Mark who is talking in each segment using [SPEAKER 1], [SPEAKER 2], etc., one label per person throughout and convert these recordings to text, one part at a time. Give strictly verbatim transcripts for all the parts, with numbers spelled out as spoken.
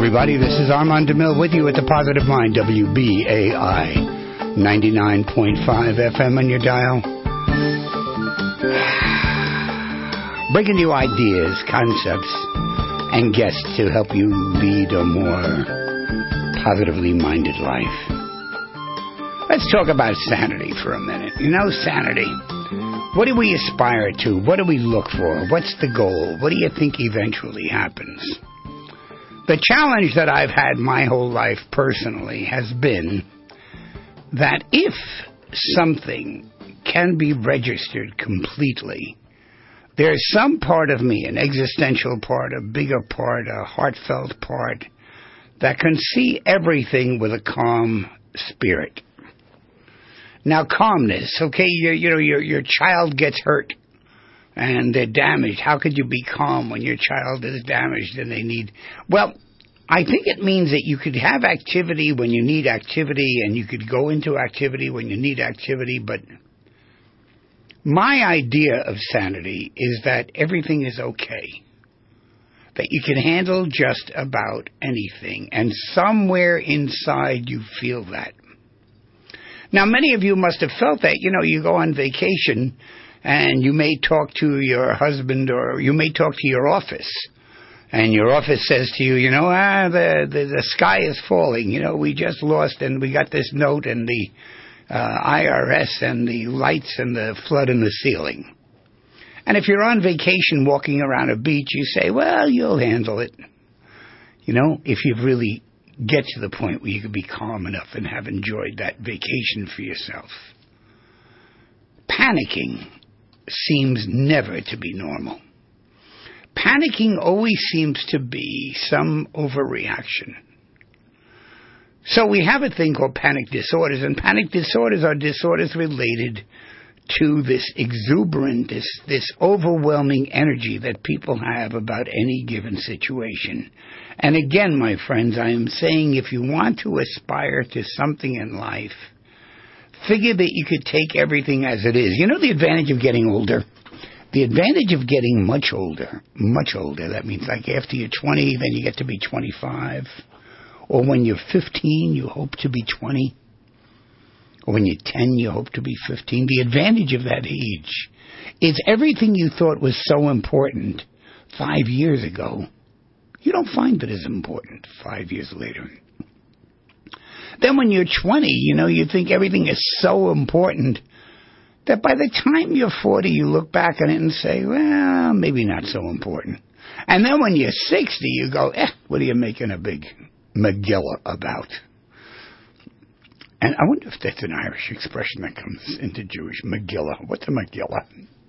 [SPEAKER 1] everybody. This is Armand DeMille with you at the Positive Mind, W B A I, ninety-nine point five F M on your dial. Bringing you ideas, concepts, and guests to help you lead a more positively minded life. Let's talk about sanity for a minute. You know, sanity. What do we aspire to? What do we look for? What's the goal? What do you think eventually happens? The challenge that I've had my whole life personally has been that if something can be registered completely, there's some part of me, an existential part, a bigger part, a heartfelt part, that can see everything with a calm spirit. Now, calmness, okay, you you know, your your child gets hurt and they're damaged. How could you be calm when your child is damaged and they need... Well, I think it means that you could have activity when you need activity and you could go into activity when you need activity, but my idea of sanity is that everything is okay, that you can handle just about anything, and somewhere inside you feel that. Now, many of you must have felt that. You know, you go on vacation and you may talk to your husband or you may talk to your office. And your office says to you, you know, ah, the, the, the sky is falling. You know, we just lost and we got this note and the uh, I R S and the lights and the flood in the ceiling. And if you're on vacation walking around a beach, you say, well, you'll handle it. You know, if you've really get to the point where you can be calm enough and have enjoyed that vacation for yourself. Panicking seems never to be normal. Panicking always seems to be some overreaction. So we have a thing called panic disorders, and panic disorders are disorders related to this exuberant, this, this overwhelming energy that people have about any given situation. And again, my friends, I am saying if you want to aspire to something in life, figure that you could take everything as it is. You know the advantage of getting older? The advantage of getting much older, much older, that means like after you're twenty, then you get to be twenty-five. Or when you're fifteen, you hope to be twenty. Or when you're ten, you hope to be fifteen. The advantage of that age is everything you thought was so important five years ago, you don't find it as important five years later. Then when you're twenty, you know, you think everything is so important that by the time you're forty, you look back on it and say, well, maybe not so important. And then when you're sixty, you go, eh, what are you making a big Megillah about? And I wonder if that's an Irish expression that comes into Jewish. Megillah. What's a Megillah?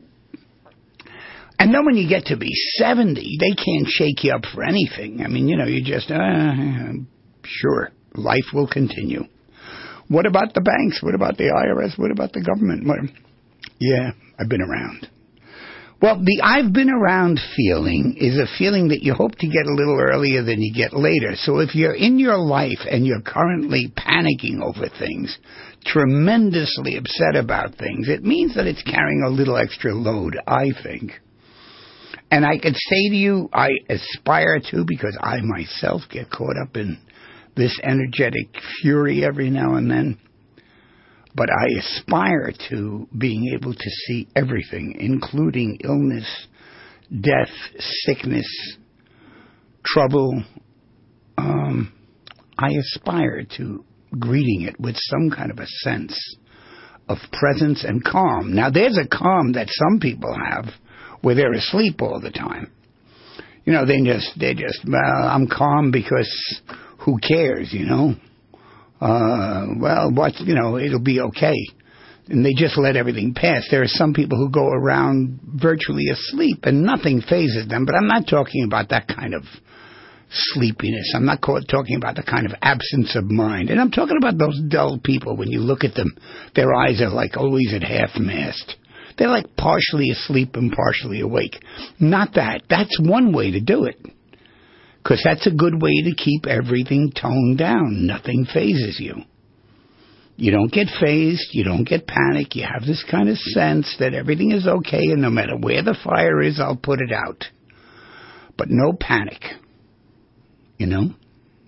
[SPEAKER 1] And then when you get to be seventy, they can't shake you up for anything. I mean, you know, you just, uh, sure, life will continue. What about the banks? What about the I R S? What about the government? What? Yeah, I've been around. Well, the I've been around feeling is a feeling that you hope to get a little earlier than you get later. So if you're in your life and you're currently panicking over things, tremendously upset about things, it means that it's carrying a little extra load, I think. And I could say to you, I aspire to, because I myself get caught up in this energetic fury every now and then, but I aspire to being able to see everything, including illness, death, sickness, trouble. Um, I aspire to greeting it with some kind of a sense of presence and calm. Now, there's a calm that some people have where they're asleep all the time. You know, they just, they just, well, I'm calm because who cares, you know? Uh, well, what, you know, it'll be okay. And they just let everything pass. There are some people who go around virtually asleep and nothing phases them, but I'm not talking about that kind of sleepiness. I'm not talking about the kind of absence of mind. And I'm talking about those dull people when you look at them, their eyes are like always at half-mast. They're like partially asleep and partially awake. Not that. That's one way to do it. Because that's a good way to keep everything toned down. Nothing phases you. You don't get phased. You don't get panic. You have this kind of sense that everything is okay, and no matter where the fire is, I'll put it out. But no panic. You know?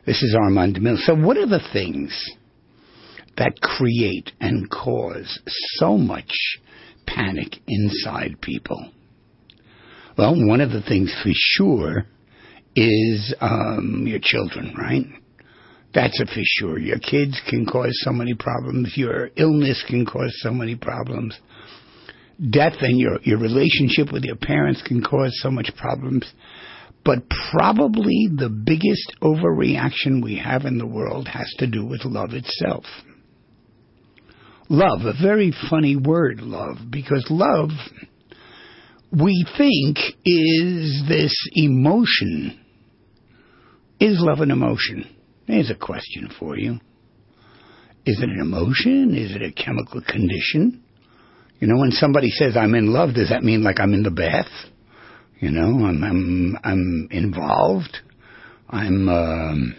[SPEAKER 1] This is Armand DeMille. So what are the things that create and cause so much panic inside people? Well, one of the things for sure is um, your children, right? That's a for sure. Your kids can cause so many problems. Your illness can cause so many problems. Death and your, your relationship with your parents can cause so much problems. But probably the biggest overreaction we have in the world has to do with love itself. Love, a very funny word, love, because love, we think, is this emotion. Is love an emotion? There's a question for you. Is it an emotion? Is it a chemical condition? You know, when somebody says, I'm in love, does that mean like I'm in the bath? You know, I'm I'm, I'm involved. I'm, um...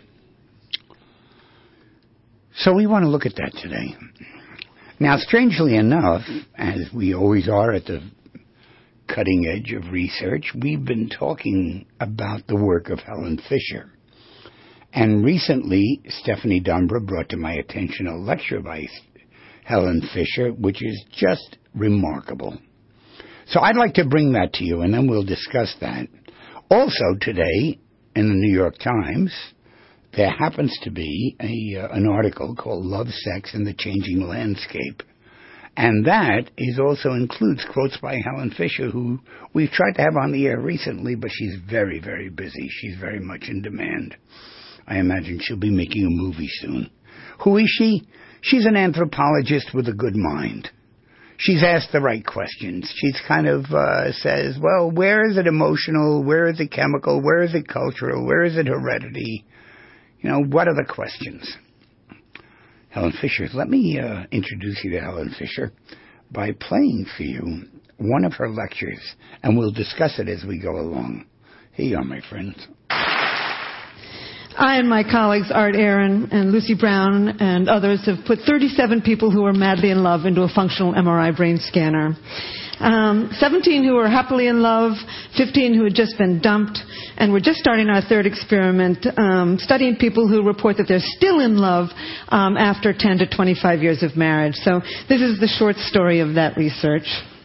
[SPEAKER 1] So we want to look at that today. Now, strangely enough, as we always are at the cutting edge of research, we've been talking about the work of Helen Fisher. And recently, Stephanie Dumbra brought to my attention a lecture by Helen Fisher, which is just remarkable. So I'd like to bring that to you, and then we'll discuss that. Also today, in the New York Times, there happens to be a, uh, an article called Love, Sex, and the Changing Landscape. And that is also includes quotes by Helen Fisher, who we've tried to have on the air recently, but she's very, very busy. She's very much in demand. I imagine she'll be making a movie soon. Who is she? She's an anthropologist with a good mind. She's asked the right questions. She's kind of uh, says, well, where is it emotional? Where is it chemical? Where is it cultural? Where is it heredity? You know, what are the questions? Helen Fisher. Let me uh, introduce you to Helen Fisher by playing for you one of her lectures, and we'll discuss it as we go along. Here you are, my friends.
[SPEAKER 2] I and my colleagues Art Aaron and Lucy Brown and others have put thirty-seven people who are madly in love into a functional M R I brain scanner. Um, seventeen who were happily in love, fifteen who had just been dumped, and we're just starting our third experiment, um, studying people who report that they're still in love um, after ten to twenty-five years of marriage. So this is the short story of that research.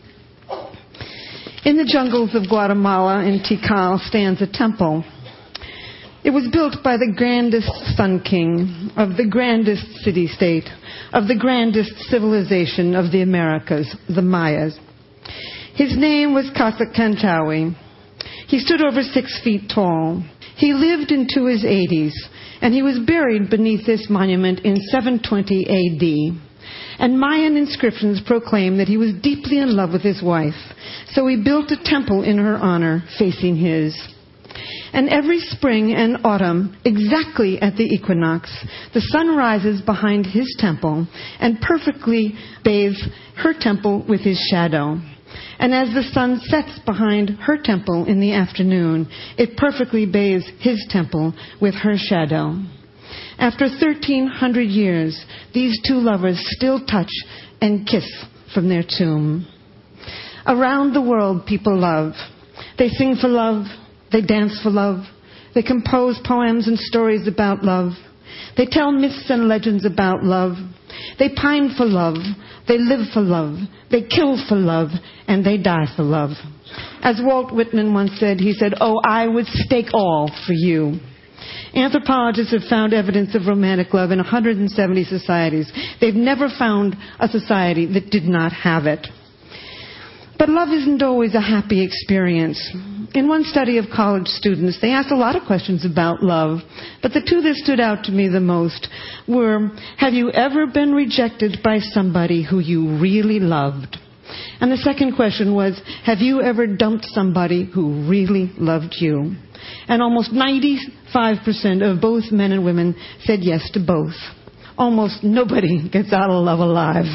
[SPEAKER 2] In the jungles of Guatemala, in Tikal, stands a temple. It was built by the grandest Sun King of the grandest city-state, of the grandest civilization of the Americas, the Mayas. His name was Qasaqantawi. He stood over six feet tall. He lived into his eighties, and he was buried beneath this monument in seven twenty A D. And Mayan inscriptions proclaim that he was deeply in love with his wife, so he built a temple in her honor facing his. And every spring and autumn, exactly at the equinox, the sun rises behind his temple and perfectly bathes her temple with his shadow. And as the sun sets behind her temple in the afternoon, it perfectly bathes his temple with her shadow. After thirteen hundred years, these two lovers still touch and kiss from their tomb. Around the world, people love. They sing for love. They dance for love. They compose poems and stories about love. They tell myths and legends about love. They pine for love. They live for love. They kill for love. And they die for love. As Walt Whitman once said, he said, "Oh, I would stake all for you." Anthropologists have found evidence of romantic love in one hundred seventy societies. They've never found a society that did not have it. But love isn't always a happy experience. In one study of college students, they asked a lot of questions about love, but the two that stood out to me the most were, have you ever been rejected by somebody who you really loved? And the second question was, have you ever dumped somebody who really loved you? And almost ninety-five percent of both men and women said yes to both. Almost nobody gets out of love alive.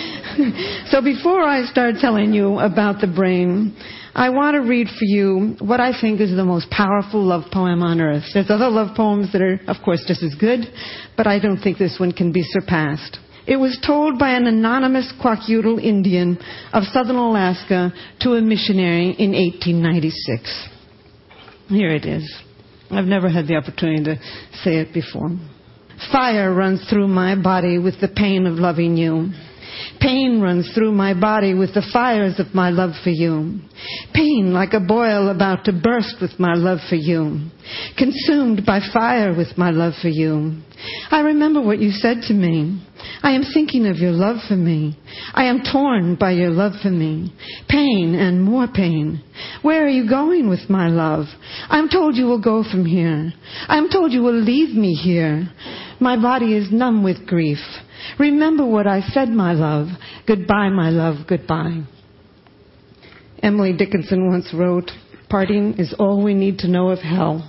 [SPEAKER 2] So before I start telling you about the brain, I want to read for you what I think is the most powerful love poem on earth. There's other love poems that are, of course, just as good, but I don't think this one can be surpassed. It was told by an anonymous Kwakiutl Indian of southern Alaska to a missionary in eighteen ninety-six. Here it is. I've never had the opportunity to say it before. Fire runs through my body with the pain of loving you. Pain runs through my body with the fires of my love for you. Pain like a boil about to burst with my love for you. Consumed by fire with my love for you. I remember what you said to me. I am thinking of your love for me. I am torn by your love for me. Pain and more pain. Where are you going with my love? I am told you will go from here. I am told you will leave me here. My body is numb with grief. Remember what I said, my love. Goodbye, my love, goodbye. Emily Dickinson once wrote, parting is all we need to know of hell.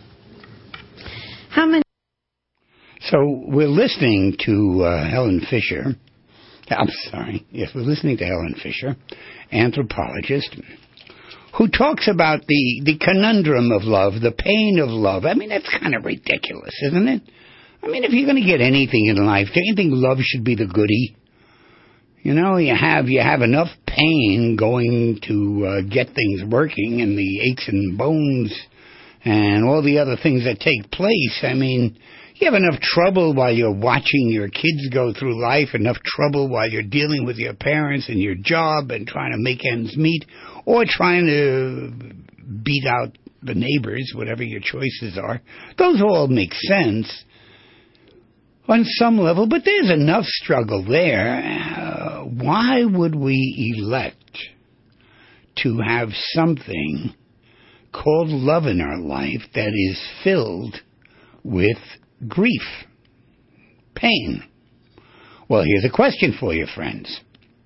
[SPEAKER 2] How many...
[SPEAKER 1] So we're listening to uh, Helen Fisher. I'm sorry. Yes, we're listening to Helen Fisher, anthropologist, who talks about the, the conundrum of love, the pain of love. I mean, that's kind of ridiculous, isn't it? I mean, if you're going to get anything in life, do you think love should be the goodie? You know, you have you have enough pain going to uh, get things working, and the aches and bones and all the other things that take place. I mean, you have enough trouble while you're watching your kids go through life, enough trouble while you're dealing with your parents and your job and trying to make ends meet, or trying to beat out the neighbors, whatever your choices are. Those all make sense on some level, but there's enough struggle there. Uh, why would we elect to have something called love in our life that is filled with grief, pain? Well, here's a question for you, friends.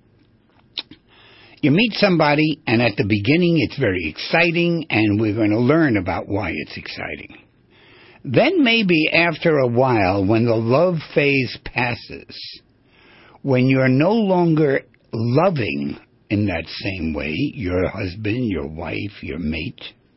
[SPEAKER 1] You meet somebody, and at the beginning it's very exciting, and we're going to learn about why it's exciting. Then maybe after a while, when the love phase passes, when you're no longer loving in that same way your husband, your wife, your mate,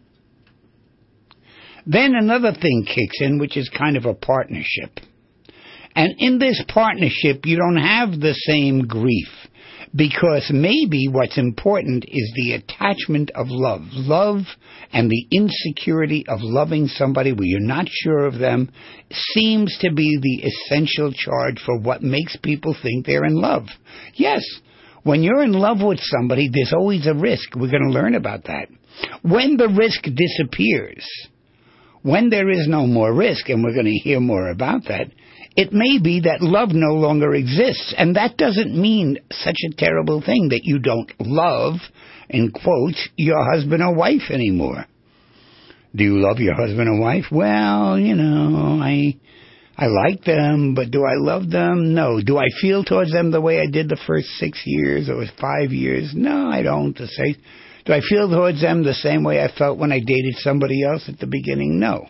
[SPEAKER 1] then another thing kicks in, which is kind of a partnership. And in this partnership, you don't have the same grief, because maybe what's important is the attachment of love. Love and the insecurity of loving somebody where you're not sure of them seems to be the essential charge for what makes people think they're in love. Yes, when you're in love with somebody, there's always a risk. We're going to learn about that. When the risk disappears, when there is no more risk, and we're going to hear more about that, it may be that love no longer exists, and that doesn't mean such a terrible thing that you don't love, in quotes, your husband or wife anymore. Do you love your husband or wife? Well, you know, I I like them, but do I love them? No. Do I feel towards them the way I did the first six years or five years? No, I don't. To say, do I feel towards them the same way I felt when I dated somebody else at the beginning? No.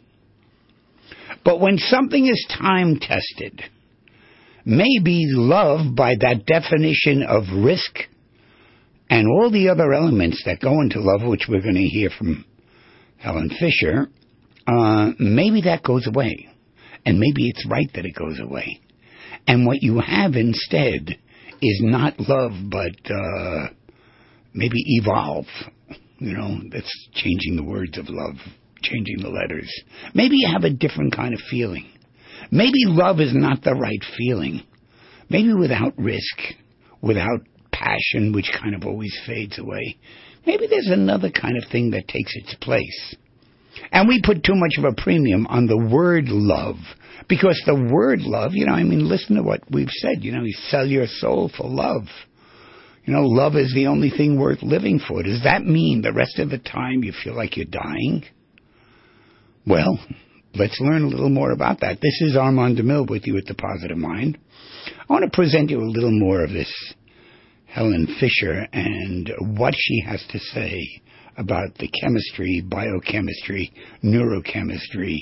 [SPEAKER 1] But when something is time-tested, maybe love, by that definition of risk and all the other elements that go into love, which we're going to hear from Helen Fisher, uh, maybe that goes away. And maybe it's right that it goes away. And what you have instead is not love, but uh, maybe evolve. You know, that's changing the words of love. Changing the letters. Maybe you have a different kind of feeling. Maybe love is not the right feeling. Maybe without risk, without passion, which kind of always fades away, maybe there's another kind of thing that takes its place. And we put too much of a premium on the word love, because the word love, you know, I mean, listen to what we've said. You know, you sell your soul for love. You know, love is the only thing worth living for. Does that mean the rest of the time you feel like you're dying? Well, let's learn a little more about that. This is Armand DeMille with you at The Positive Mind. I want to present you a little more of this Helen Fisher and what she has to say about the chemistry, biochemistry, neurochemistry,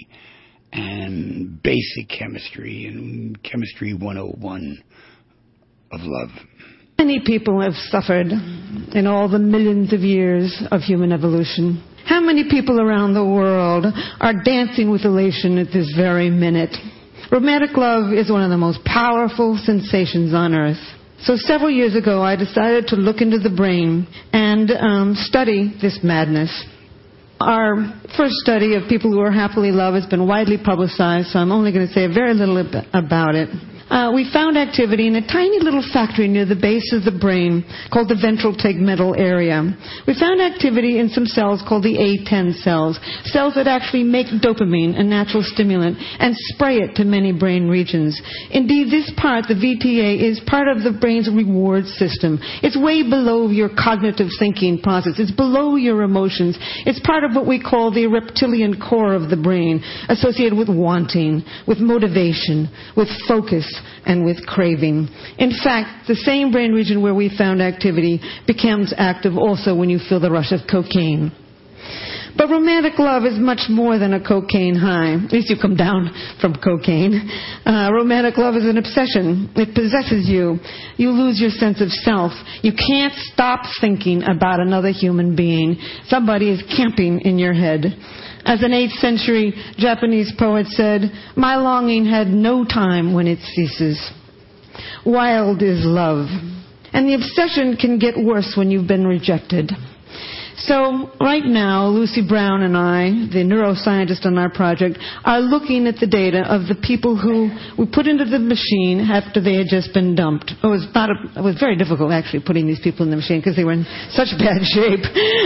[SPEAKER 1] and basic chemistry and chemistry one oh one of love.
[SPEAKER 2] Many people have suffered in all the millions of years of human evolution. How many people around the world are dancing with elation at this very minute? Romantic love is one of the most powerful sensations on earth. So several years ago, I decided to look into the brain and um, study this madness. Our first study of people who are happily loved has been widely publicized, so I'm only going to say a very little ab- about it. Uh, we found activity in a tiny little factory near the base of the brain called the ventral tegmental area. We found activity in some cells called the A ten cells, cells that actually make dopamine, a natural stimulant, and spray it to many brain regions. Indeed, this part, the V T A, is part of the brain's reward system. It's way below your cognitive thinking process. It's below your emotions. It's part of what we call the reptilian core of the brain, associated with wanting, with motivation, with focus, and with craving. In fact, the same brain region where we found activity becomes active also when you feel the rush of cocaine. But romantic love is much more than a cocaine high. At least you come down from cocaine. Uh, romantic love is an obsession. It possesses you. You lose your sense of self. You can't stop thinking about another human being. Somebody is camping in your head. As an eighth century Japanese poet said, "My longing had no time when it ceases." Wild is love. And the obsession can get worse when you've been rejected. So right now, Lucy Brown and I, the neuroscientist on our project, are looking at the data of the people who we put into the machine after they had just been dumped. It was, not a, it was very difficult, actually, putting these people in the machine because they were in such bad shape.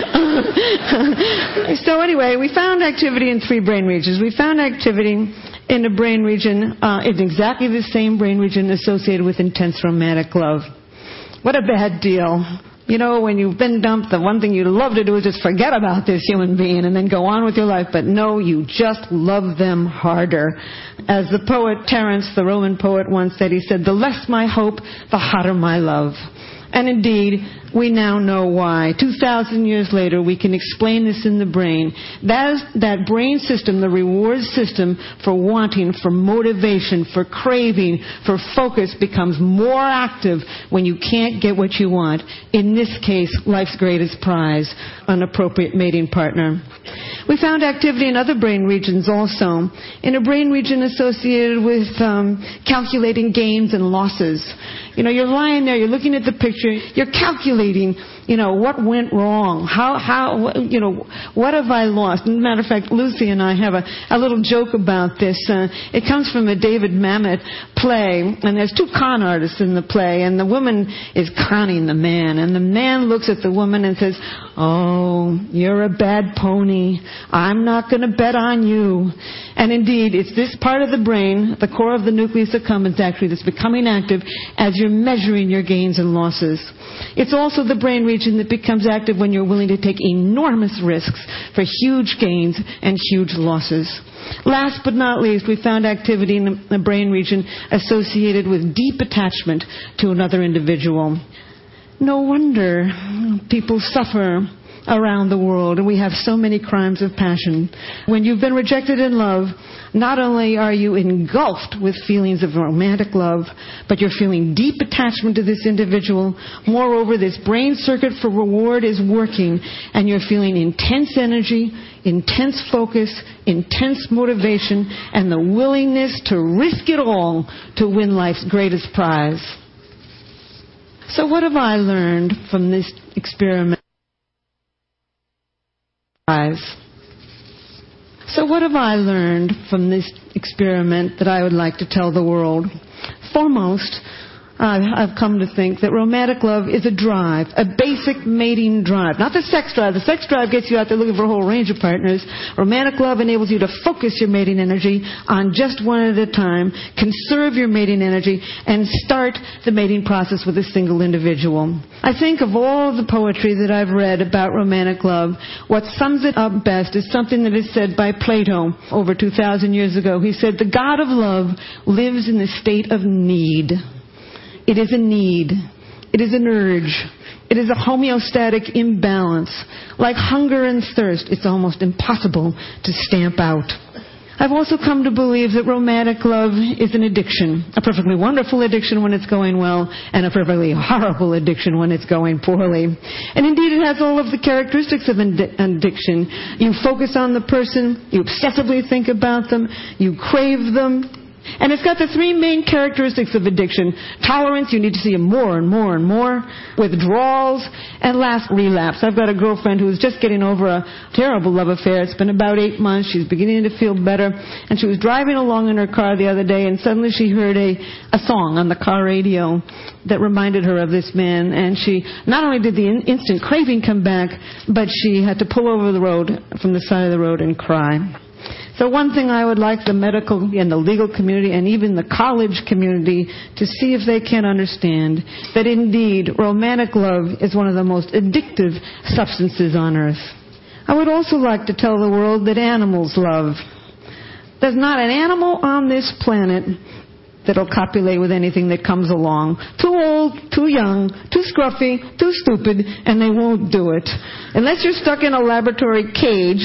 [SPEAKER 2] So anyway, we found activity in three brain regions. We found activity in a brain region, uh, in exactly the same brain region associated with intense romantic love. What a bad deal. You know, when you've been dumped, the one thing you love to do is just forget about this human being and then go on with your life. But no, you just love them harder. As the poet Terence, the Roman poet, once said, he said, "The less my hope, the hotter my love." And indeed, we now know why. Two thousand years later, we can explain this in the brain. That, is, that brain system, the reward system for wanting, for motivation, for craving, for focus, becomes more active when you can't get what you want. In this case, life's greatest prize, an appropriate mating partner. We found activity in other brain regions also. In a brain region associated with um, calculating gains and losses. You know, you're lying there, you're looking at the picture, you're calculating, you know, what went wrong, how, how, you know, what have I lost? As a matter of fact, Lucy and I have a, a little joke about this. Uh, it comes from a David Mamet play, and there's two con artists in the play, and the woman is conning the man, and the man looks at the woman and says, "Oh, you're a bad pony. I'm not going to bet on you." And indeed, it's this part of the brain, the core of the nucleus accumbens actually, that's becoming active as you're measuring your gains and losses. It's also the brain region that becomes active when you're willing to take enormous risks for huge gains and huge losses. Last but not least, we found activity in the brain region associated with deep attachment to another individual. No wonder people suffer around the world, and we have so many crimes of passion. When you've been rejected in love, not only are you engulfed with feelings of romantic love, but you're feeling deep attachment to this individual. Moreover, this brain circuit for reward is working, and you're feeling intense energy, intense focus, intense motivation, and the willingness to risk it all to win life's greatest prize. So what have I learned from this experiment? So what have I learned from this experiment that I would like to tell the world? Foremost, I've come to think that romantic love is a drive, a basic mating drive. Not the sex drive. The sex drive gets you out there looking for a whole range of partners. Romantic love enables you to focus your mating energy on just one at a time, conserve your mating energy, and start the mating process with a single individual. I think of all the poetry that I've read about romantic love, what sums it up best is something that is said by Plato over two thousand years ago. He said, "The God of love lives in the state of need." It is a need. It is an urge. It is a homeostatic imbalance. Like hunger and thirst, it's almost impossible to stamp out. I've also come to believe that romantic love is an addiction. A perfectly wonderful addiction when it's going well, and a perfectly horrible addiction when it's going poorly. And indeed, it has all of the characteristics of an addiction. You focus on the person. You obsessively think about them. You crave them. And it's got the three main characteristics of addiction. Tolerance, you need to see it more and more and more. Withdrawals. And last, relapse. I've got a girlfriend who's just getting over a terrible love affair. It's been about eight months. She's beginning to feel better. And she was driving along in her car the other day, and suddenly she heard a, a song on the car radio that reminded her of this man. And she, not only did the in- instant craving come back, but she had to pull over the road, from the side of the road, and cry. So one thing I would like the medical and the legal community and even the college community to see if they can understand that indeed romantic love is one of the most addictive substances on earth. I would also like to tell the world that animals love. There's not an animal on this planet that'll copulate with anything that comes along. Too old, too young, too scruffy, too stupid, and they won't do it. Unless you're stuck in a laboratory cage,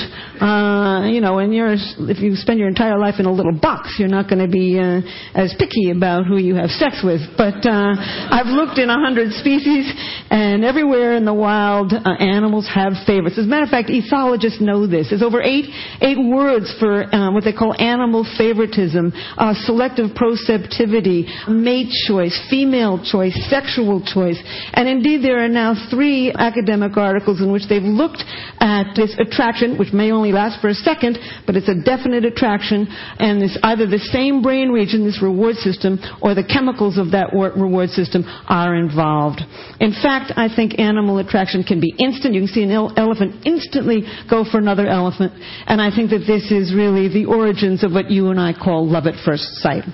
[SPEAKER 2] uh, you know, and you're, if you spend your entire life in a little box, you're not going to be uh, as picky about who you have sex with. But uh, I've looked in a hundred species, and everywhere in the wild, uh, animals have favorites. As a matter of fact, ethologists know this. There's over eight eight words for uh, what they call animal favoritism, uh, selective proceptivity, mate choice, female choice, sexual choice. And indeed, there are now three academic articles in which they've looked at this attraction, which may only last for a second, but it's a definite attraction, and this, either the same brain region, this reward system, or the chemicals of that reward system are involved. In fact, I think animal attraction can be instant. You can see an elephant instantly go for another elephant, and I think that this is really the origins of what you and I call love at first sight.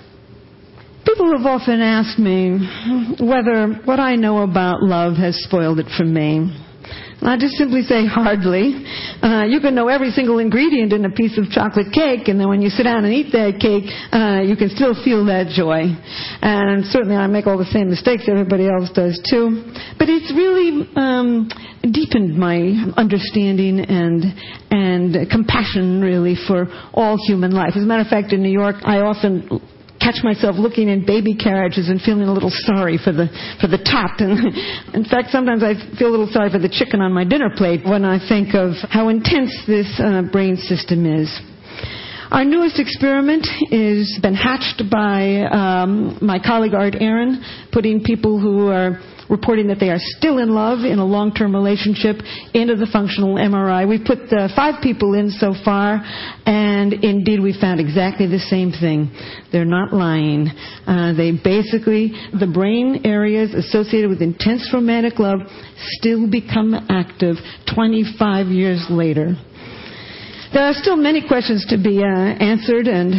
[SPEAKER 2] People have often asked me whether what I know about love has spoiled it for me. I just simply say hardly. Uh, you can know every single ingredient in a piece of chocolate cake, and then when you sit down and eat that cake, uh, you can still feel that joy. And certainly I make all the same mistakes everybody else does too. But it's really um, deepened my understanding and and compassion, really, for all human life. As a matter of fact, in New York, I often catch myself looking in baby carriages and feeling a little sorry for the for the tot. And in fact, sometimes I feel a little sorry for the chicken on my dinner plate when I think of how intense this uh, brain system is. Our newest experiment has been hatched by um, my colleague Art Aaron, putting people who are reporting that they are still in love in a long-term relationship into the functional M R I. We put uh, five people in so far, and indeed we found exactly the same thing. They're not lying. Uh, they basically, the brain areas associated with intense romantic love still become active twenty-five years later. There are still many questions to be uh, answered and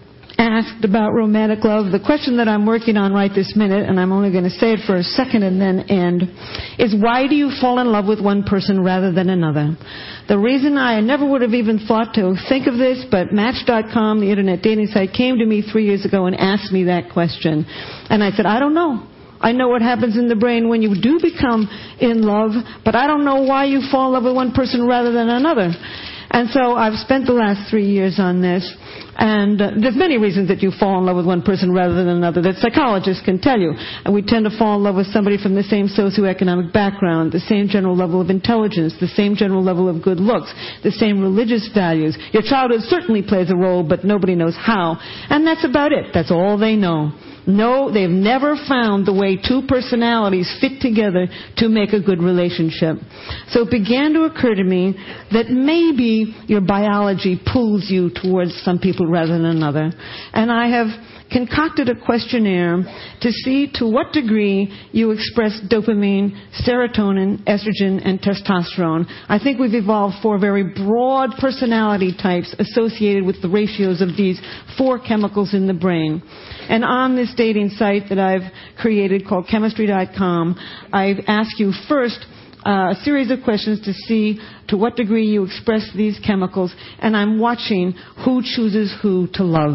[SPEAKER 2] asked about romantic love. The question that I'm working on right this minute, and I'm only going to say it for a second and then end, is why do you fall in love with one person rather than another? The reason I never would have even thought to think of this, but Match dot com, the internet dating site, came to me three years ago and asked me that question. And I said, I don't know. I know what happens in the brain when you do become in love, but I don't know why you fall in love with one person rather than another. And so I've spent the last three years on this. And uh, there's many reasons that you fall in love with one person rather than another that psychologists can tell you. And we tend to fall in love with somebody from the same socioeconomic background, the same general level of intelligence, the same general level of good looks, the same religious values. Your childhood certainly plays a role, but nobody knows how. And that's about it. That's all they know. No, they've never found the way two personalities fit together to make a good relationship. So it began to occur to me that maybe your biology pulls you towards some people rather than another. And I have concocted a questionnaire to see to what degree you express dopamine, serotonin, estrogen, and testosterone. I think we've evolved four very broad personality types associated with the ratios of these four chemicals in the brain. And on this dating site that I've created called chemistry dot com, I've asked you first Uh, a series of questions to see to what degree you express these chemicals, and I'm watching who chooses who to love.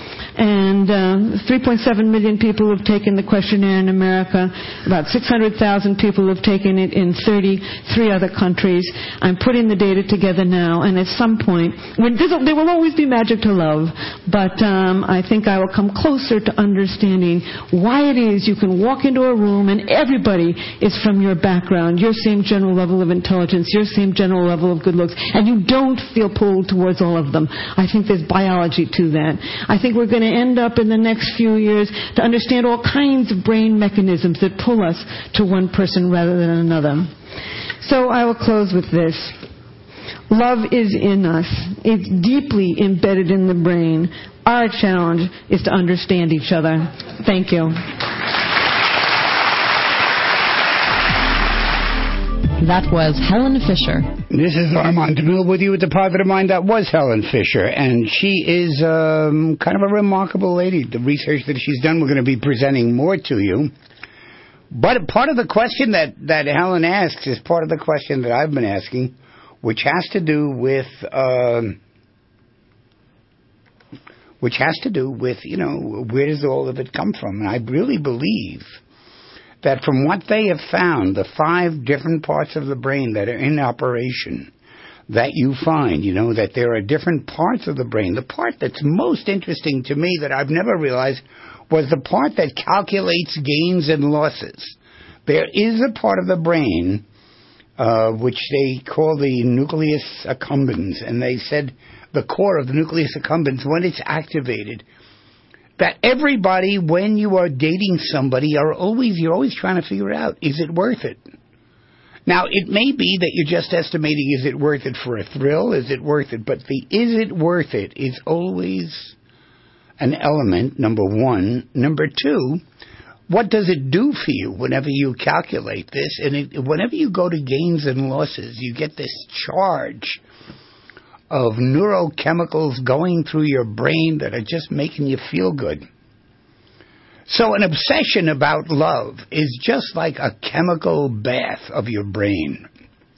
[SPEAKER 2] And uh, three point seven million people have taken the questionnaire in America. About six hundred thousand people have taken it in thirty-three other countries. I'm putting the data together now, and at some point, when there will always be magic to love, but um, I think I will come closer to understanding why it is you can walk into a room and everybody is from your background, your same general level of intelligence, your same general normal level of good looks, and you don't feel pulled towards all of them. I think there's biology to that. I think we're going to end up in the next few years to understand all kinds of brain mechanisms that pull us to one person rather than another. So I will close with this. Love is in us. It's deeply embedded in the brain. Our challenge is to understand each other. Thank you.
[SPEAKER 3] That was Helen Fisher.
[SPEAKER 1] This is Armand DeMille with you at The Positive Mind. That was Helen Fisher, and she is um, kind of a remarkable lady. The research that she's done, we're going to be presenting more to you. But part of the question that, that Helen asks is part of the question that I've been asking, which has to do with, uh, which has to do with, you know, where does all of it come from? And I really believe that from what they have found, the five different parts of the brain that are in operation, that you find, you know, that there are different parts of the brain. The part that's most interesting to me that I've never realized was the part that calculates gains and losses. There is a part of the brain uh, which they call the nucleus accumbens, and they said the core of the nucleus accumbens, when it's activated, that everybody, when you are dating somebody, are always you're always trying to figure out, is it worth it? Now, it may be that you're just estimating, is it worth it for a thrill? Is it worth it? But the is it worth it is always an element, number one. Number two, what does it do for you whenever you calculate this? And it, whenever you go to gains and losses, you get this charge of neurochemicals going through your brain that are just making you feel good. So an obsession about love is just like a chemical bath of your brain.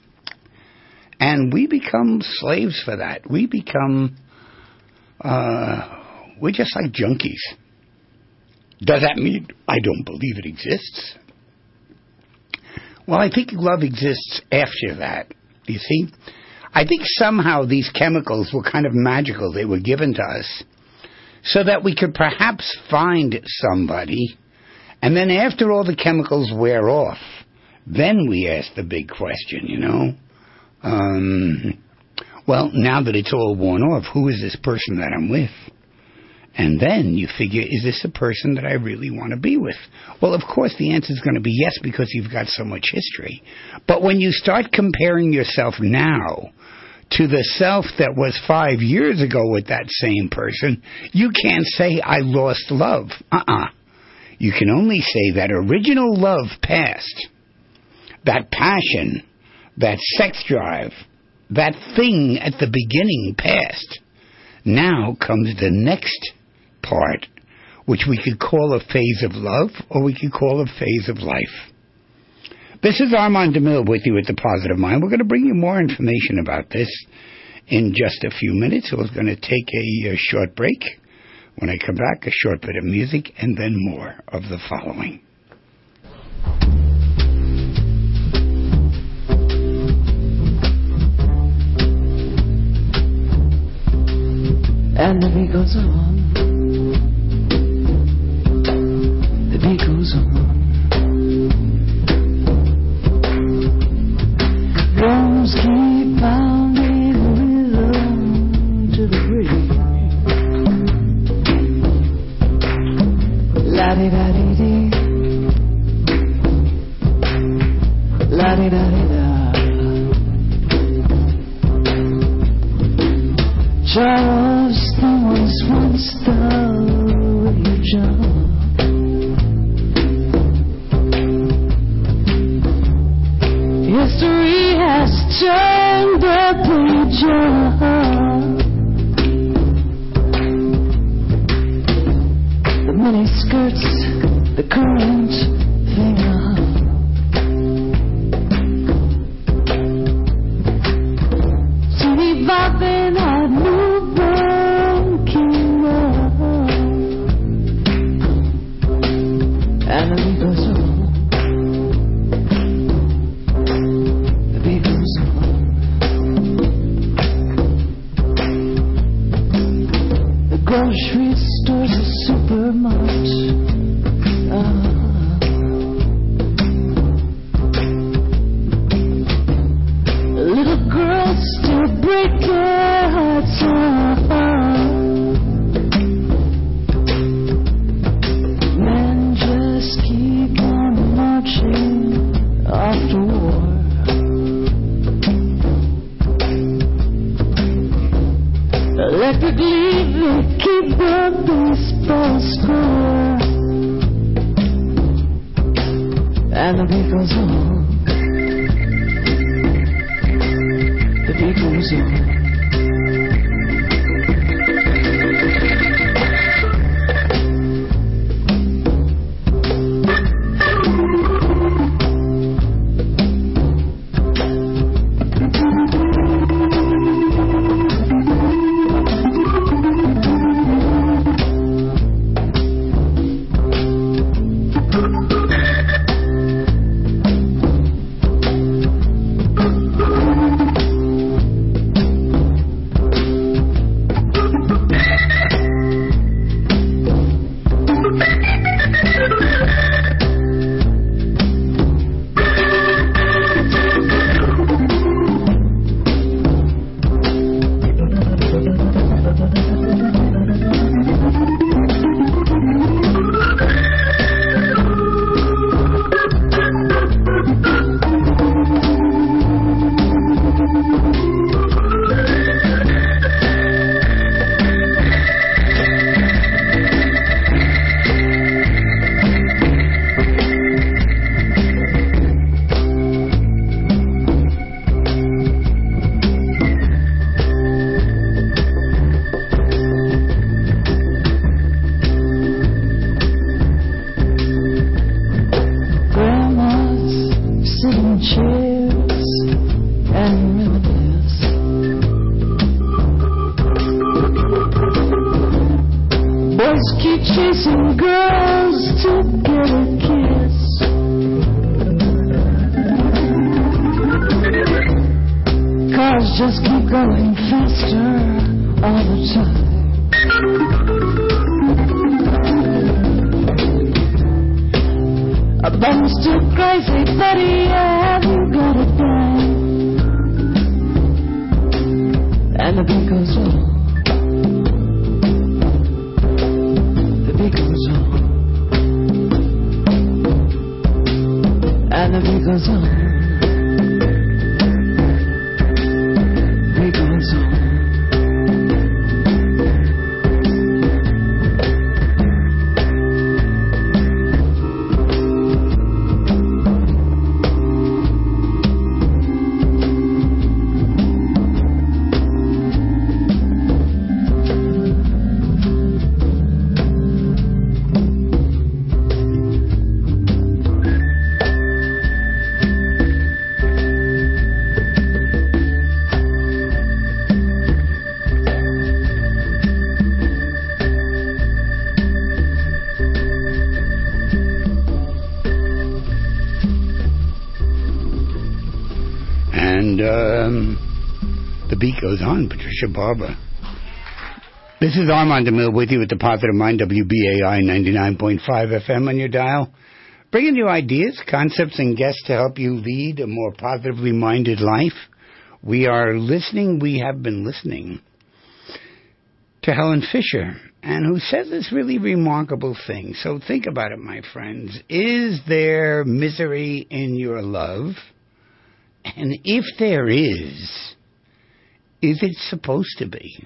[SPEAKER 1] And we become slaves for that. We become, uh, we're just like junkies. Does that mean I don't believe it exists? Well, I think love exists after that. You see? I think somehow these chemicals were kind of magical. They were given to us so that we could perhaps find somebody, and then after all the chemicals wear off, then we ask the big question, you know. Um, well, now that it's all worn off, who is this person that I'm with? And then you figure, is this a person that I really want to be with? Well, of course, the answer is going to be yes, because you've got so much history. But when you start comparing yourself now to the self that was five years ago with that same person, you can't say, I lost love. Uh-uh. You can only say that original love passed. That passion, that sex drive, that thing at the beginning passed. Now comes the next part, which we could call a phase of love, or we could call a phase of life. This is Armand DeMille with you at The Positive Mind. We're going to bring you more information about this in just a few minutes. We're going to take a, a short break. When I come back, a short bit of music, and then more of the following.
[SPEAKER 4] And the beat goes on. The beat goes on. Drums keep pounding rhythm to the break. La-di-da-di-di. La-di-da-di-da. Charleston was once the religion. History has turned the pages. The mini skirts, the current finger. Sweet bobbing at newborn kingdom. And the beat goes on. Grocery stores, a supermarket. Uh, a little girl they keep the baseball score, and the beat goes on. The beat goes on. Just keep going faster all the time. A bum's too crazy, buddy, have you got a plan? And the beat goes on. The beat goes on. And the beat goes on.
[SPEAKER 1] Goes on, Patricia Barber. This is Armand DeMille with you at the Positive Mind, W B A I ninety-nine point five F M on your dial, bringing you ideas, concepts, and guests to help you lead a more positively minded life. We are listening, we have been listening to Helen Fisher, and who says this really remarkable thing. So think about it, my friends. Is there misery in your love? And if there is, is it supposed to be?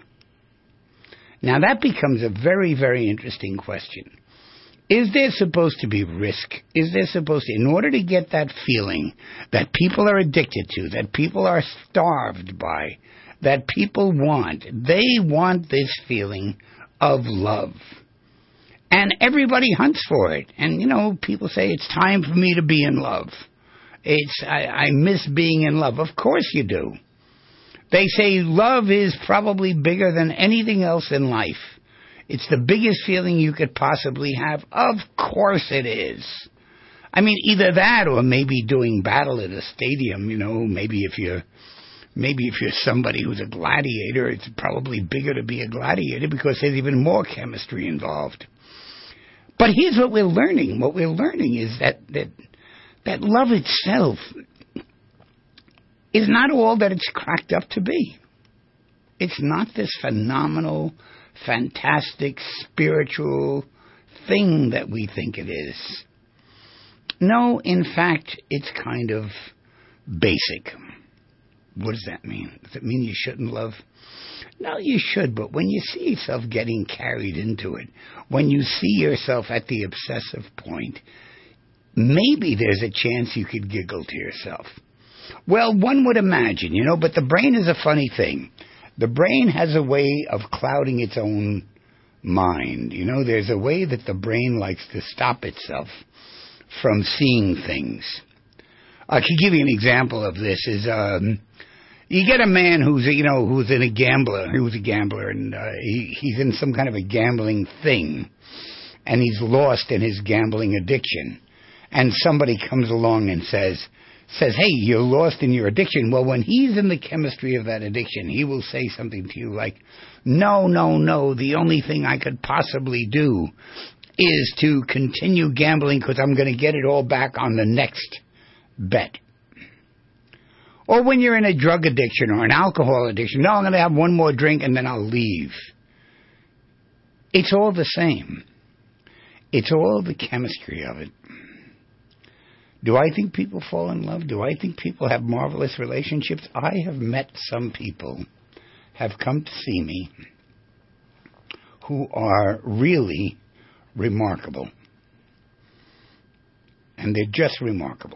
[SPEAKER 1] Now that becomes a very, very interesting question. Is there supposed to be risk? Is there supposed to, in order to get that feeling that people are addicted to, that people are starved by, that people want, they want this feeling of love. And everybody hunts for it. And, you know, people say, it's time for me to be in love. It's, I, I miss being in love. Of course you do. They say love is probably bigger than anything else in life. It's the biggest feeling you could possibly have. Of course it is. I mean, either that or maybe doing battle at a stadium, you know, maybe if you're, maybe if you're somebody who's a gladiator, it's probably bigger to be a gladiator because there's even more chemistry involved. But here's what we're learning. What we're learning is that, that, that love itself is not all that it's cracked up to be. It's not this phenomenal, fantastic, spiritual thing that we think it is. No, in fact, it's kind of basic. What does that mean? Does it mean you shouldn't love? No, you should, but when you see yourself getting carried into it, when you see yourself at the obsessive point, maybe there's a chance you could giggle to yourself. Well, one would imagine, you know, but the brain is a funny thing. The brain has a way of clouding its own mind. You know, there's a way that the brain likes to stop itself from seeing things. I could give you an example of this. Is um, you get a man who's, you know, who's in a gambler, who's a gambler, and uh, he, he's in some kind of a gambling thing, and he's lost in his gambling addiction. And somebody comes along and says, says, hey, you're lost in your addiction. Well, when he's in the chemistry of that addiction, he will say something to you like, no, no, no, the only thing I could possibly do is to continue gambling because I'm going to get it all back on the next bet. Or when you're in a drug addiction or an alcohol addiction, no, I'm going to have one more drink and then I'll leave. It's all the same. It's all the chemistry of it. Do I think people fall in love? Do I think people have marvelous relationships? I have met some people, have come to see me, who are really remarkable. And they're just remarkable.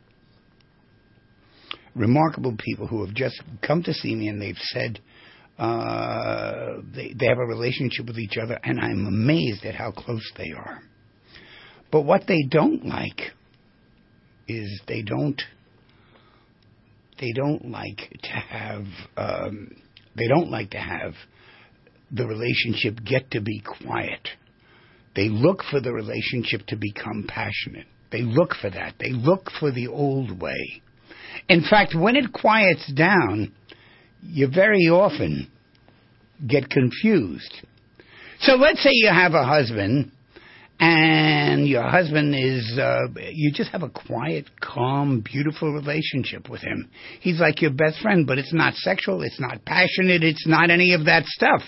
[SPEAKER 1] Remarkable people who have just come to see me and they've said uh, they, they have a relationship with each other, and I'm amazed at how close they are. But what they don't like is they don't they don't like to have um, they don't like to have the relationship get to be quiet. They look for the relationship to become passionate. They look for that. They look for the old way. In fact, when it quiets down, you very often get confused. So let's say you have a husband, and your husband is, uh, you just have a quiet, calm, beautiful relationship with him. He's like your best friend, but it's not sexual, it's not passionate, it's not any of that stuff.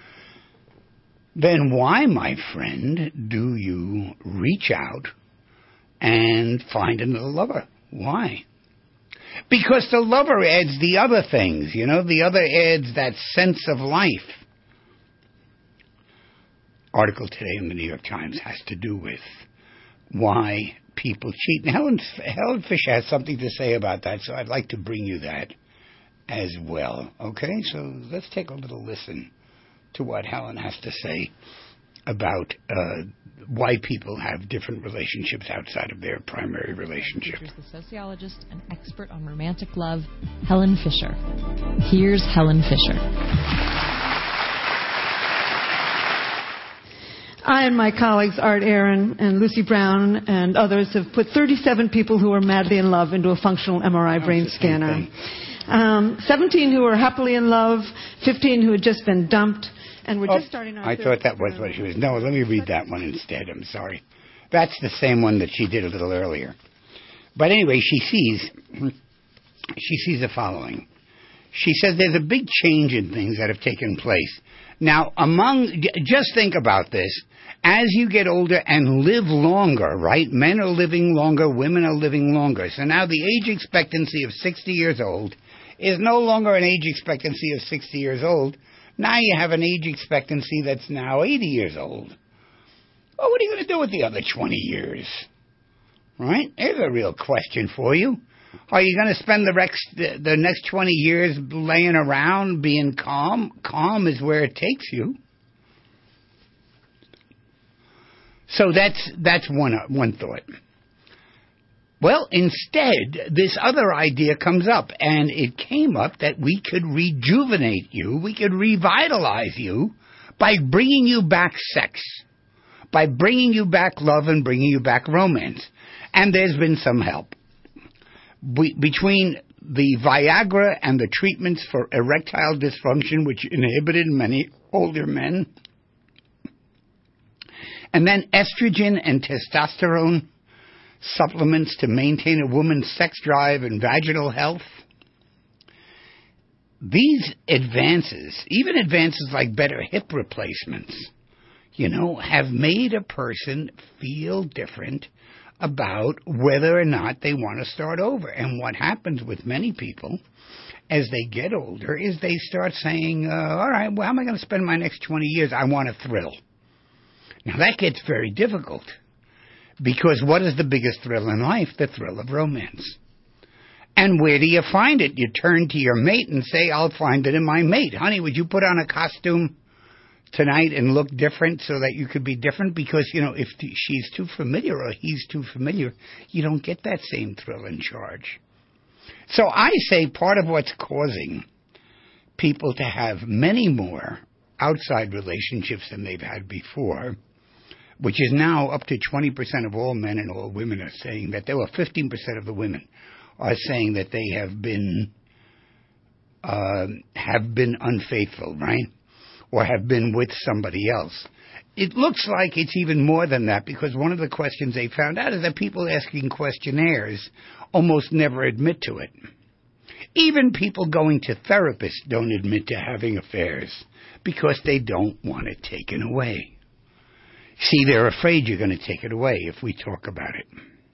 [SPEAKER 1] Then why, my friend, do you reach out and find another lover? Why? Because the lover adds the other things, you know, the other adds that sense of life. Article today in the New York Times has to do with why people cheat. And Helen, Helen Fisher has something to say about that, so I'd like to bring you that as well. Okay, so let's take a little listen to what Helen has to say about uh, why people have different relationships outside of their primary relationship.
[SPEAKER 3] Here's the sociologist and expert on romantic love, Helen Fisher. Here's Helen Fisher.
[SPEAKER 2] I and my colleagues Art Aaron and Lucy Brown and others have put thirty-seven people who are madly in love into a functional M R I brain scanner. Um, seventeen who are happily in love, fifteen who had just been dumped, and we're
[SPEAKER 1] oh,
[SPEAKER 2] just starting our
[SPEAKER 1] I thought that was what she was. No, let me read that one instead. I'm sorry. That's the same one that she did a little earlier. But anyway, she sees, she sees the following. She says there's a big change in things that have taken place. Now, among, just think about this. As you get older and live longer, right? Men are living longer, women are living longer. So now the age expectancy of sixty years old is no longer an age expectancy of sixty years old. Now you have an age expectancy that's now eighty years old. Well, what are you going to do with the other twenty years? Right? Here's a real question for you. Are you going to spend the next, the next twenty years laying around being calm? Calm is where it takes you. So that's that's one one thought. Well, instead, this other idea comes up, and it came up that we could rejuvenate you, we could revitalize you by bringing you back sex, by bringing you back love and bringing you back romance. And there's been some help. We, between the Viagra and the treatments for erectile dysfunction, which inhibited many older men, and then estrogen and testosterone supplements to maintain a woman's sex drive and vaginal health. These advances, even advances like better hip replacements, you know, have made a person feel different about whether or not they want to start over. And what happens with many people as they get older is they start saying, uh, all right, well, how am I going to spend my next twenty years? I want a thrill. Now, that gets very difficult because what is the biggest thrill in life? The thrill of romance. And where do you find it? You turn to your mate and say, I'll find it in my mate. Honey, would you put on a costume tonight and look different so that you could be different? Because, you know, if she's too familiar or he's too familiar, you don't get that same thrill and charge. So I say part of what's causing people to have many more outside relationships than they've had before, which is now up to twenty percent of all men and all women are saying that, there were fifteen percent of the women are saying that they have been uh, have been unfaithful, right? Or have been with somebody else. It looks like it's even more than that, because one of the questions they found out is that people asking questionnaires almost never admit to it. Even people going to therapists don't admit to having affairs because they don't want it taken away. See, they're afraid you're going to take it away if we talk about it.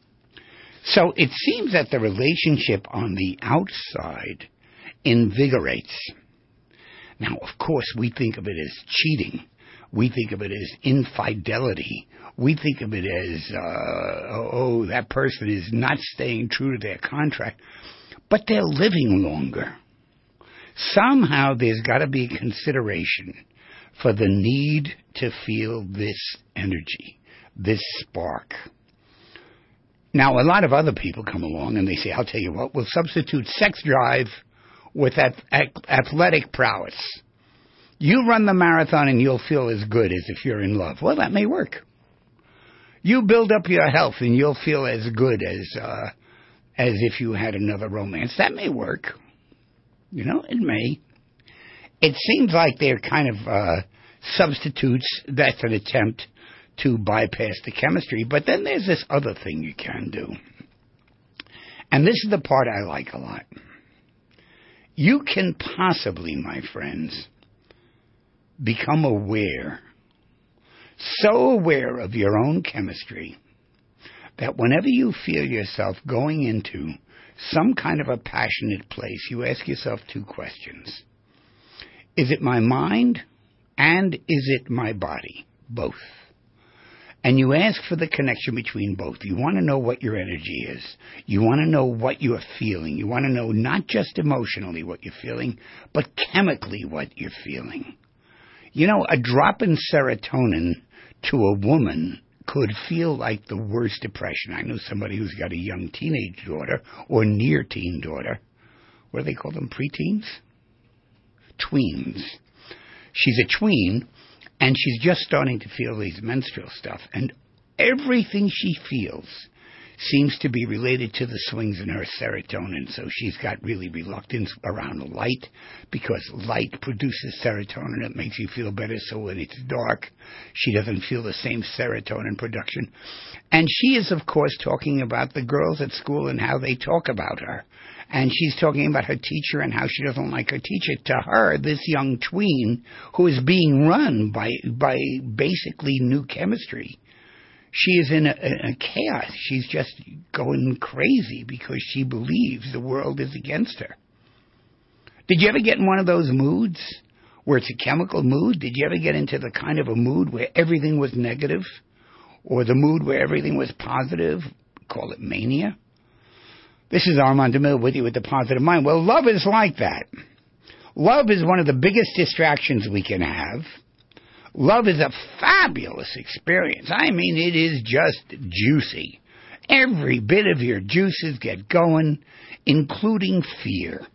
[SPEAKER 1] So it seems that the relationship on the outside invigorates. Now, of course, we think of it as cheating. We think of it as infidelity. We think of it as, uh, oh, that person is not staying true to their contract. But they're living longer. Somehow there's got to be a consideration for the need to feel this energy, this spark. Now, a lot of other people come along and they say, I'll tell you what, we'll substitute sex drive with that athletic prowess. You run the marathon and you'll feel as good as if you're in love. Well, that may work. You build up your health and you'll feel as good as uh, as if you had another romance. That may work. You know, it may. It seems like they're kind of uh, substitutes. That's an attempt to bypass the chemistry. But then there's this other thing you can do. And this is the part I like a lot. You can possibly, my friends, become aware, so aware of your own chemistry, that whenever you feel yourself going into some kind of a passionate place, you ask yourself two questions. Is it my mind and is it my body? Both. And you ask for the connection between both. You want to know what your energy is. You want to know what you're feeling. You want to know not just emotionally what you're feeling, but chemically what you're feeling. You know, a drop in serotonin to a woman could feel like the worst depression. I know somebody who's got a young teenage daughter or near teen daughter. What do they call them? Preteens? Tweens. She's a tween, and she's just starting to feel these menstrual stuff. And everything she feels seems to be related to the swings in her serotonin. So she's got really reluctance around the light because light produces serotonin. It makes you feel better. So when it's dark, she doesn't feel the same serotonin production. And she is, of course, talking about the girls at school and how they talk about her. And she's talking about her teacher and how she doesn't like her teacher. To her, this young tween who is being run by by basically new chemistry, she is in a, a chaos. She's just going crazy because she believes the world is against her. Did you ever get in one of those moods where it's a chemical mood? Did you ever get into the kind of a mood where everything was negative? Or the mood where everything was positive? Call it mania. This is Armand DeMille with you with the Positive Mind. Well, love is like that. Love is one of the biggest distractions we can have. Love is a fabulous experience. I mean, it is just juicy. Every bit of your juices get going, including fear.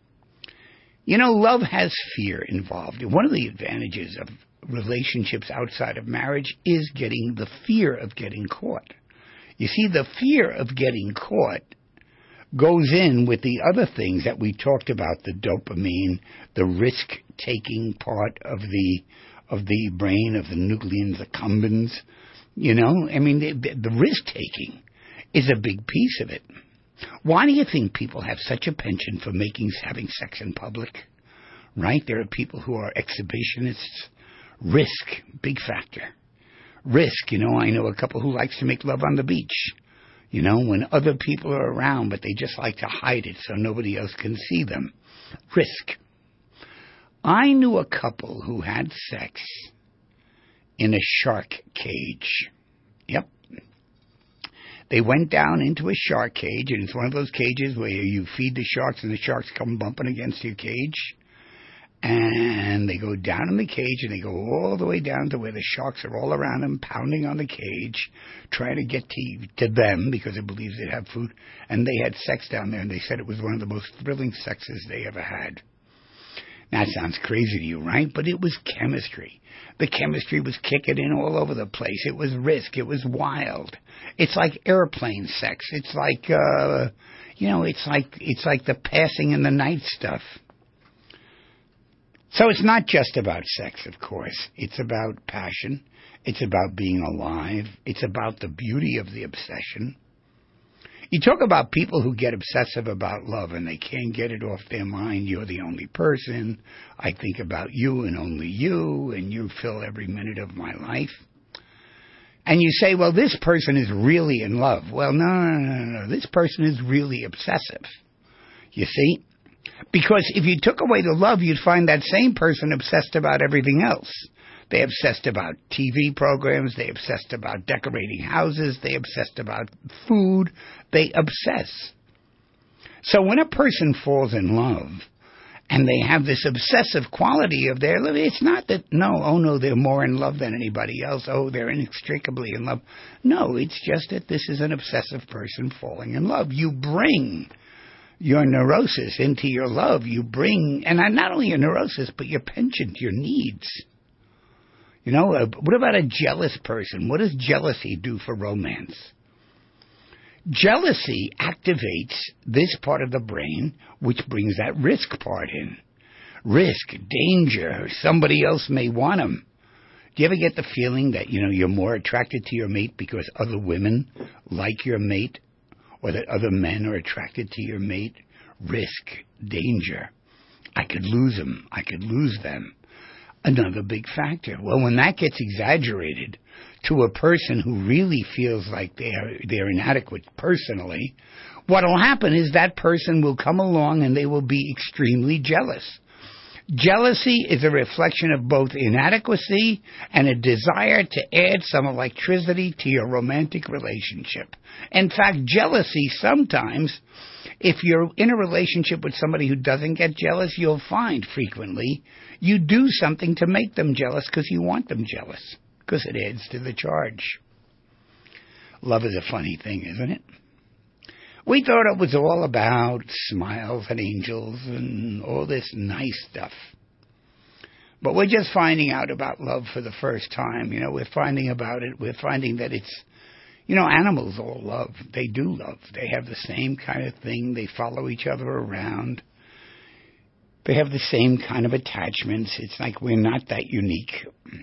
[SPEAKER 1] You know, love has fear involved. One of the advantages of relationships outside of marriage is getting the fear of getting caught. You see, the fear of getting caught goes in with the other things that we talked about, the dopamine, the risk-taking part of the of the brain, of the nucleus accumbens. You know, I mean, the, the risk-taking is a big piece of it. Why do you think people have such a penchant for making having sex in public? Right? There are people who are exhibitionists. Risk, big factor. Risk, you know, I know a couple who likes to make love on the beach. You know, when other people are around, but they just like to hide it so nobody else can see them. Risk. I knew a couple who had sex in a shark cage. Yep. They went down into a shark cage, and it's one of those cages where you feed the sharks and the sharks come bumping against your cage. And they go down in the cage, and they go all the way down to where the sharks are all around them, pounding on the cage, trying to get to, to them because it believes they have food. And they had sex down there, and they said it was one of the most thrilling sexes they ever had. That sounds crazy to you, right? But it was chemistry. The chemistry was kicking in all over the place. It was risk. It was wild. It's like airplane sex. It's like, uh, you know, it's like it's like the passing in the night stuff. So it's not just about sex, of course. It's about passion. It's about being alive. It's about the beauty of the obsession. You talk about people who get obsessive about love and they can't get it off their mind. You're the only person. I think about you and only you, and you fill every minute of my life. And you say, well, this person is really in love. Well, no, no, no, no. This person is really obsessive. You see? Because if you took away the love, you'd find that same person obsessed about everything else. They obsessed about T V programs. They obsessed about decorating houses. They obsessed about food. They obsess. So when a person falls in love and they have this obsessive quality of their love, it's not that, no, oh no, they're more in love than anybody else. Oh, they're inextricably in love. No, it's just that this is an obsessive person falling in love. You bring your neurosis into your love. You bring, and not only your neurosis, but your penchant, your needs. You know, uh, what about a jealous person? What does jealousy do for romance? Jealousy activates this part of the brain, which brings that risk part in. Risk, danger, somebody else may want him. Do you ever get the feeling that, you know, you're more attracted to your mate because other women like your mate, or that other men are attracted to your mate? Risk, danger. I could lose him. I could lose them. Another big factor. Well, when that gets exaggerated to a person who really feels like they're they're inadequate personally, what will happen is that person will come along and they will be extremely jealous. Jealousy is a reflection of both inadequacy and a desire to add some electricity to your romantic relationship. In fact, jealousy sometimes, if you're in a relationship with somebody who doesn't get jealous, you'll find frequently you do something to make them jealous because you want them jealous, because it adds to the charge. Love is a funny thing, isn't it? We thought it was all about smiles and angels and all this nice stuff. But we're just finding out about love for the first time. You know, we're finding about it. We're finding that it's, you know, animals all love. They do love. They have the same kind of thing. They follow each other around. They have the same kind of attachments. It's like we're not that unique.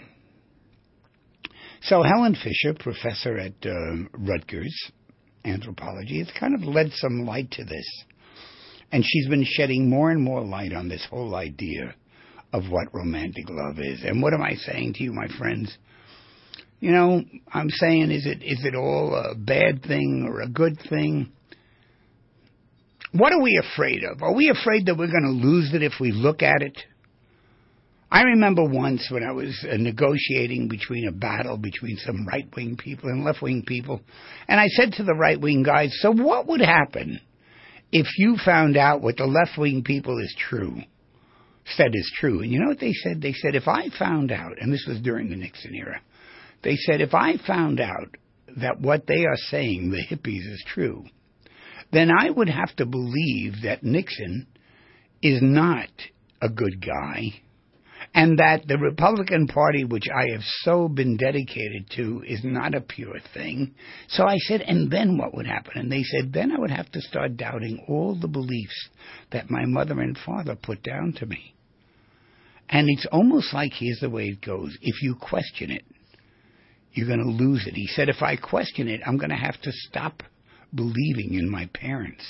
[SPEAKER 1] So Helen Fisher, professor at uh, Rutgers Anthropology, has kind of led some light to this. And she's been shedding more and more light on this whole idea of what romantic love is. And what am I saying to you, my friends? You know, I'm saying, is it is it all a bad thing or a good thing? What are we afraid of? Are we afraid that we're going to lose it if we look at it? I remember once when I was uh, negotiating between a battle between some right-wing people and left-wing people, and I said to the right-wing guys, so what would happen if you found out what the left-wing people is true, said is true? And you know what they said? They said, if I found out, and this was during the Nixon era, they said, if I found out that what they are saying, the hippies, is true, then I would have to believe that Nixon is not a good guy, and that the Republican Party, which I have so been dedicated to, is not a pure thing. So I said, and then what would happen? And they said, then I would have to start doubting all the beliefs that my mother and father put down to me. And it's almost like, here's the way it goes. If you question it, you're going to lose it. He said, if I question it, I'm going to have to stop believing in my parents.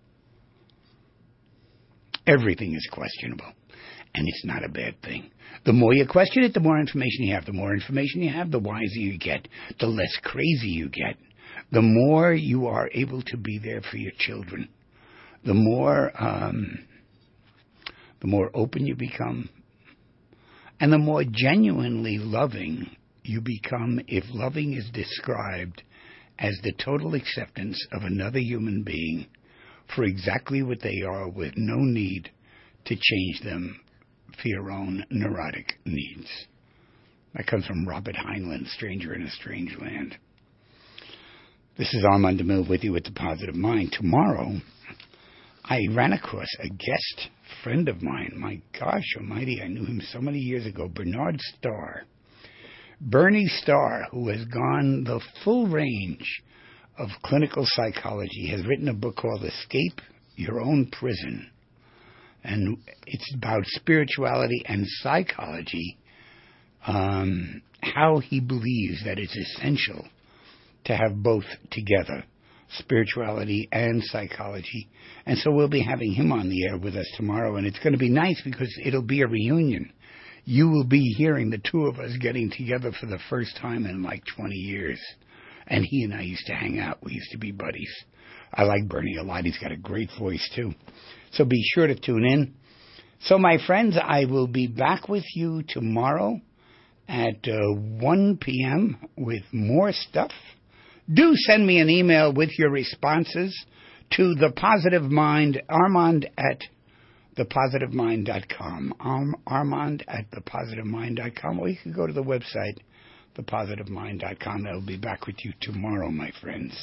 [SPEAKER 1] Everything is questionable, and it's not a bad thing. The more you question it, the more information you have. The more information you have, the wiser you get, the less crazy you get, the more you are able to be there for your children, the more um, the more open you become, and the more genuinely loving you become if loving is described as the total acceptance of another human being for exactly what they are with no need to change them for your own neurotic needs. That comes from Robert Heinlein, Stranger in a Strange Land. This is Armand DeMille with you at The Positive Mind. Tomorrow, I ran across a guest friend of mine. My gosh almighty, I knew him so many years ago, Bernard Starr. Bernie Starr, who has gone the full range of clinical psychology, has written a book called Escape Your Own Prison. And it's about spirituality and psychology, um, how he believes that it's essential to have both together, spirituality and psychology. And so we'll be having him on the air with us tomorrow, and it's going to be nice because it'll be a reunion. You will be hearing the two of us getting together for the first time in like twenty years. And he and I used to hang out. We used to be buddies. I like Bernie a lot. He's got a great voice, too. So be sure to tune in. So, my friends, I will be back with you tomorrow at uh, one p.m. with more stuff. Do send me an email with your responses to The Positive Mind, Armand at the positive mind dot com. Um, Armand at the positive mind dot com. Or you can go to the website, the positive mind dot com. I'll be back with you tomorrow, my friends,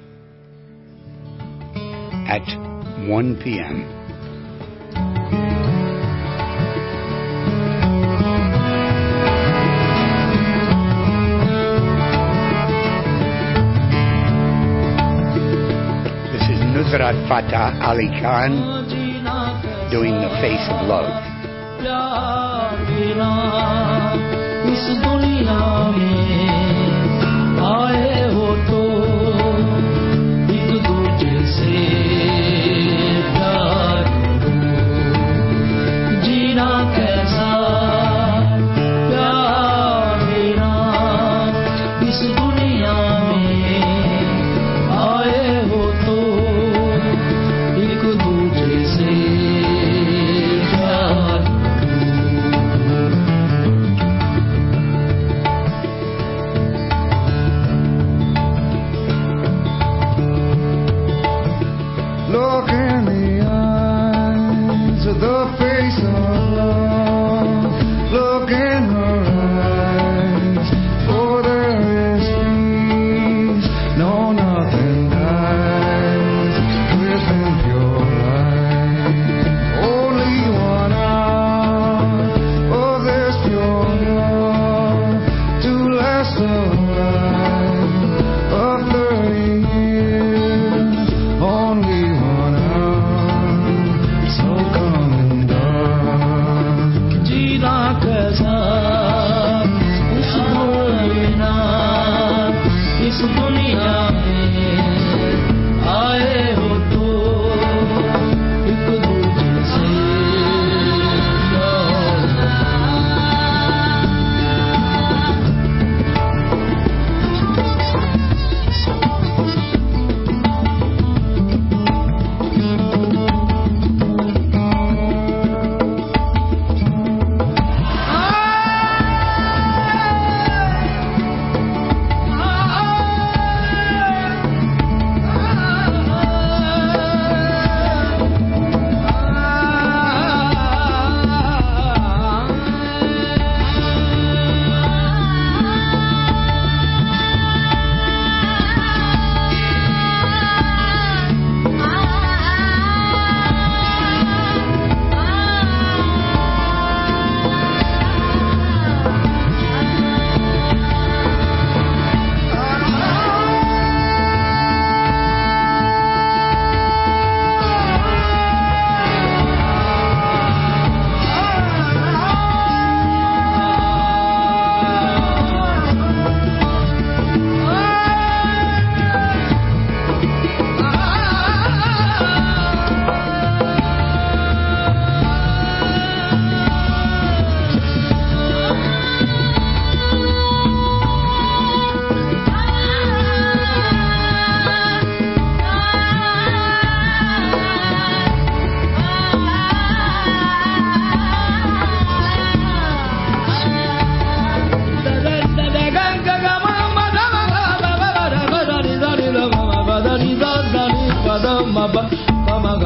[SPEAKER 1] at one p.m. Nusrat Fateh Ali Khan doing The Face of Love.
[SPEAKER 4] It's